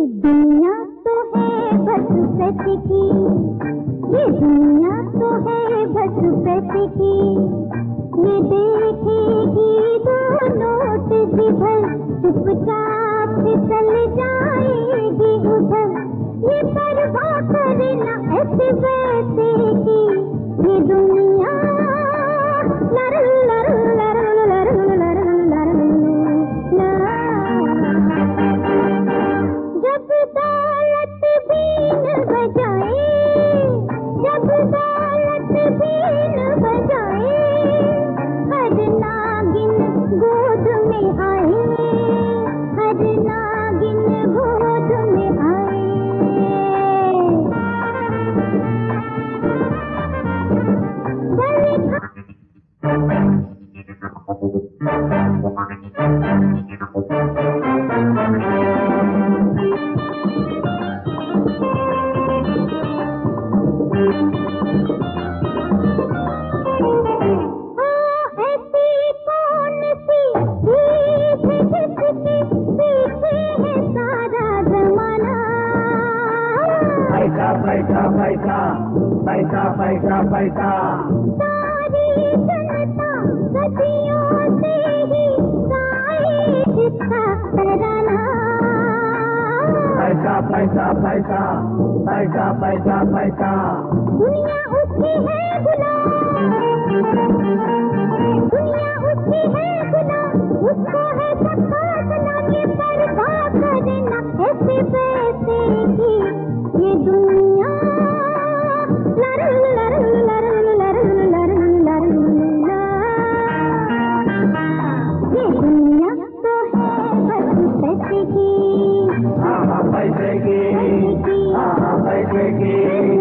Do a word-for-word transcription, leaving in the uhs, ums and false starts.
दुनिया तो है बस पैसे की, ये दुनिया तो है बस पैसे की। ये देखेगी दो नोट जिधर, चुपचाप चल जाएगी उधर। ये परवाह करे ना ऐसे वैसे की, ये दुनिया लर लर लर लर लर लर लर। जब दौलत बीन बजाए, जब दौलत बीन बजाए, हर नागिन गोद में आए, हर नागिन गोद में आए। पैसा पैसा पैसा पैसा पैसा, सारी जनता सदियों से ही गाए इसका तराना। पैसा पैसा पैसा पैसा पैसा पैसा, दुनिया उसकी है गुलाम, दुनिया उसकी है गुलाम, उसको है सबका सलाम। ये परवाह करे ना ऐसे पैसे की, ये दुनिया लर लर लर लर लर लर लर। ये दुनिया तो है बस पैसे की, हाँ हाँ पैसे की, हाँ हाँ पैसे की।